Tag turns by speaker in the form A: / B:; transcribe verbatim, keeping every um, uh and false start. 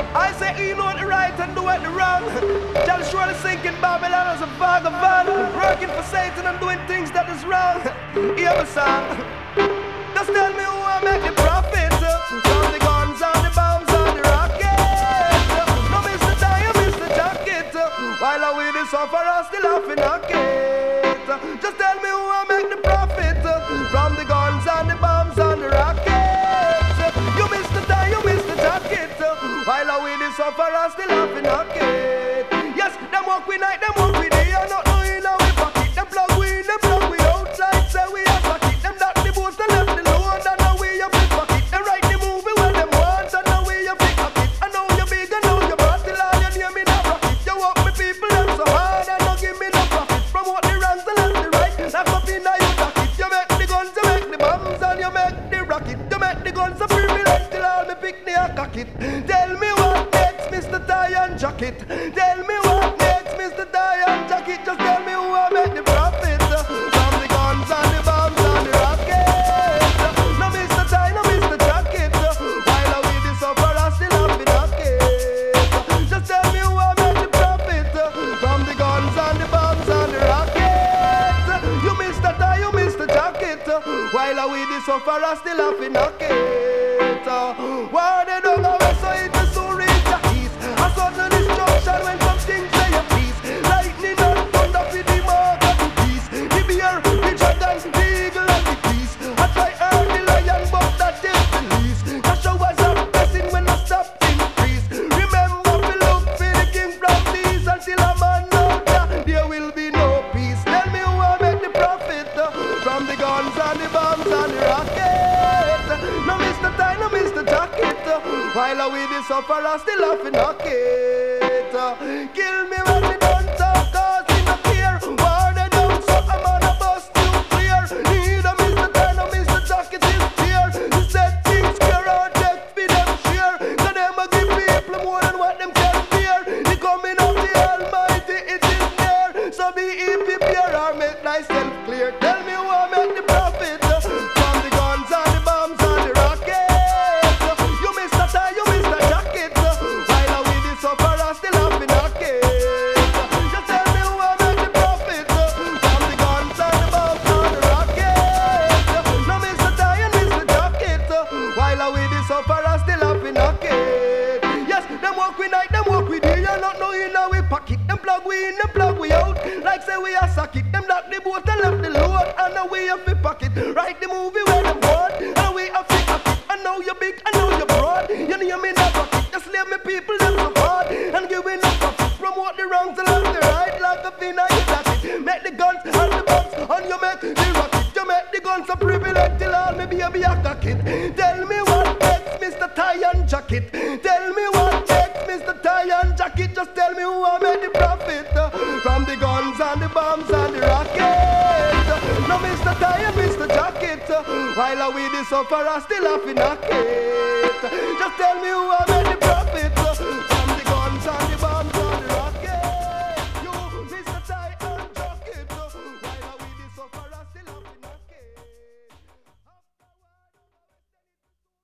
A: I say he know the right and do it the wrong. Shall surely sink in Babylon as a vagabond, working for Satan and doing things that is wrong. Hear my song. Just tell me who I make the profit from the guns and the bombs and the rockets. No Mister Tire, Mister Jacket, while I with the sufferer still laughing at it. Just tell me who I make the profit from the guns and the bombs and the rockets. You Mister Tire, you Mister Jacket, while I with the sufferer still laughing at it. Yes, them walk we night, them walk we day, and not knowing how we pocket. Them plug we in, them plug we outside, say we are pocket. Them that the boat and left the load, and now we are pick pocket. Them write the movie when them want, and now we are pick pocket. I know you big, I know you bad, till all you name me no rocket. You walk me people, them so hard, and don't give me no profit. From what the wrongs and left the right, knock up in your pocket. You make the guns, you make the bombs, and you make the rocket. You make the guns so privilege, till all me pick me a cocket. Tell me what next, Mister Tie and Jacket. Tell me what next, Mister Tie and Jacket. Just tell me who I make the profit uh, from the guns and the bombs and the rockets. No Mister Tie, no Mister Jacket, uh, while I with the sufferer still have been rocket. Just tell me who I make the profit uh, from the guns and the bombs and the rockets. You Mister Tie, you Mister Jacket, uh, while I with the sufferer still have been rocket. uh, Why they don't know so it is so reach the east. A sudden destruction when some things say a peace. Lightning and thunder for the mark of the peace. The bear, the dragon, the eagle and the beast. I try earn the lion but that is the least. The showers are blessing when I stop increase. Remember we look for the king from these until a man out there, there will be no peace. Tell me who I make the profit uh, from the guns and the bombs and the rockets. No Mister Tie, no Mister Jacket, uh, while I with the sufferer still laughing at it. uh, Kill me when me don't talk, cause me no care. War they down so I'm on a bus too clear. Need a Mister Tie, no Mister Jacket is here. He said things care or death for them share. Cause them a give people more than what them can bear. The coming of the Almighty it is near. So be it prepare or make thyself clear. Tell me who I make the profit uh, from the guns and the bombs and the rockets. uh, You Mister Tie, you Mister Jacket, uh, while I with the sufferer still laughing at it. Just tell me who I make the profit uh, from the guns and the bombs and the rockets. uh, No Mister Tie and Mister Jacket, uh, while I with the sufferer still laughing at it. Yes, them walk we night, them walk we day, and not knowing how we pocket. Them plug we in, them plug we out, like say we are socket. Them lock the boat and left the load, and now we have to pocket. Write the movie where them want, and we have to pocket. I know you're big, I know you're broad. You know me not pocket. Just leave me people them so hard, and give me no profit. Promote the wrongs and left the right, like a thing I jacket. Make the guns and the bombs, and you make the rocket. You make the guns a privilege till all me baby a cocket. Tell me what next, Mister Tie and Jacket. Tell me what next, Mister Tie and Jacket. Just tell me who I made the profit uh, from the guns and the bombs and the rockets. No Mister Tie and Mister Jacket, uh, while I with the sufferer still laughing at it. Just tell me who I made the